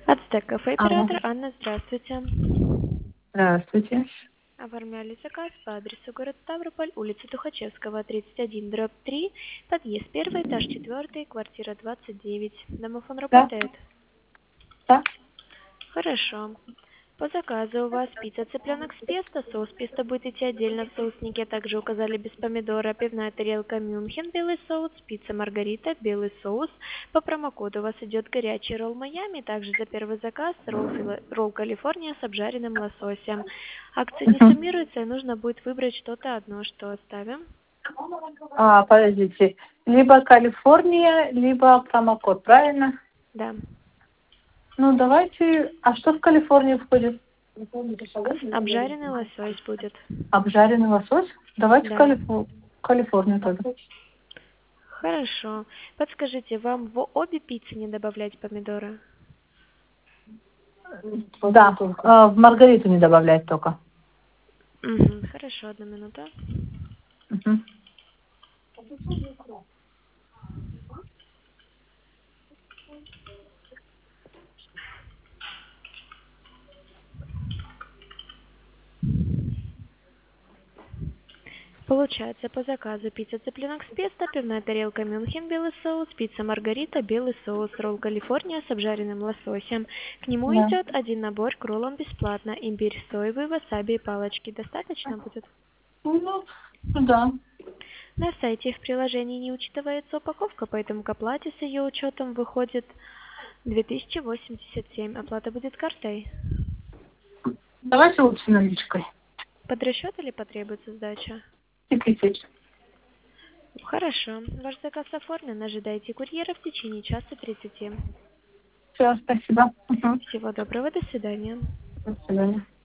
Ацтек кафе Алло. оператор Анна, здравствуйте. Здравствуйте. Оформляли заказ по адресу город Ставрополь, улица Тухачевского, 31/3, подъезд 1, этаж 4, квартира 29. Домофон Да, работает? да. Хорошо. По заказу у вас пицца цыпленок с песто, соус песто будет идти отдельно в соуснике, также указали без помидора, пивная тарелка Мюнхен, белый соус, пицца Маргарита, белый соус. По промокоду у вас идет горячий ролл Майами, также за первый заказ ролл Калифорния с обжаренным лососем. Акции не Мгм. суммируются, и нужно будет выбрать что-то одно, что оставим. Подождите. Либо Калифорния, либо промокод, правильно? Да. Ну, давайте... А что в Калифорнии входит? Обжаренный лосось будет. Обжаренный лосось? Давайте Да. Калифорнию тоже. Хорошо. Подскажите, вам в обе пиццы не добавлять помидоры? Да, в Маргариту не добавлять только. Мгм. Хорошо, одну минуту. Мгм. Получается, по заказу пицца цыпленок с песто, пивная тарелка Мюнхен, белый соус, пицца Маргарита, белый соус, ролл Калифорния с обжаренным лососем. К нему Да. идет один набор к роллам бесплатно. Имбирь соевый, васаби и палочки. Достаточно будет? Ну, да. На сайте в приложении не учитывается упаковка, поэтому к оплате с ее учетом выходит 2087. Оплата будет картой. Давайте лучше наличкой. Под расчет или потребуется сдача? 1000. Хорошо. Ваш заказ оформлен. Ожидайте курьера в течение часа 30. Все, спасибо. Мгм. Всего доброго. До свидания. До свидания.